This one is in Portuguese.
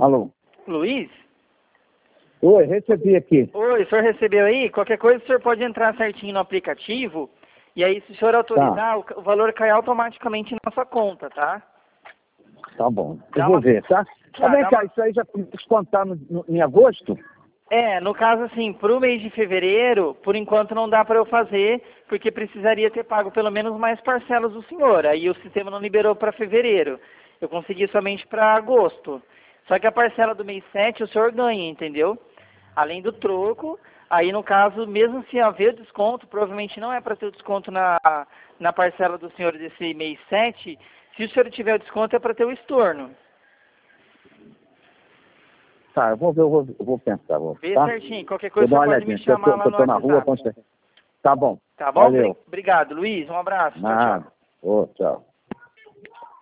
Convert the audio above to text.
Alô? Luiz? Oi, recebi aqui. Oi, o senhor recebeu aí? Qualquer coisa o senhor pode entrar certinho no aplicativo e aí se o senhor autorizar, o valor cai automaticamente na sua conta, tá? Tá bom. Eu vou ver, tá? Vem cá, isso aí já começa a descontar em agosto? No caso assim, pro mês de fevereiro, por enquanto não dá para eu fazer, porque precisaria ter pago pelo menos mais parcelas do senhor. Aí o sistema não liberou para fevereiro. Eu consegui somente para agosto. Só que a parcela do mês 7 o senhor ganha, entendeu? Além do troco, aí no caso, mesmo se haver desconto, provavelmente não é para ter o desconto na parcela do senhor desse mês 7. Se o senhor tiver o desconto, é para ter o estorno. Tá, eu vou ver, eu vou pensar. Vê Tá? certinho. Qualquer coisa Vou dar você uma pode me olhadinha. chamar lá Eu no tô na rua, WhatsApp. tá bom. Tá bom? Valeu. Obrigado, Luiz. Um abraço. Tchau, tchau. Nada. Ô, tchau.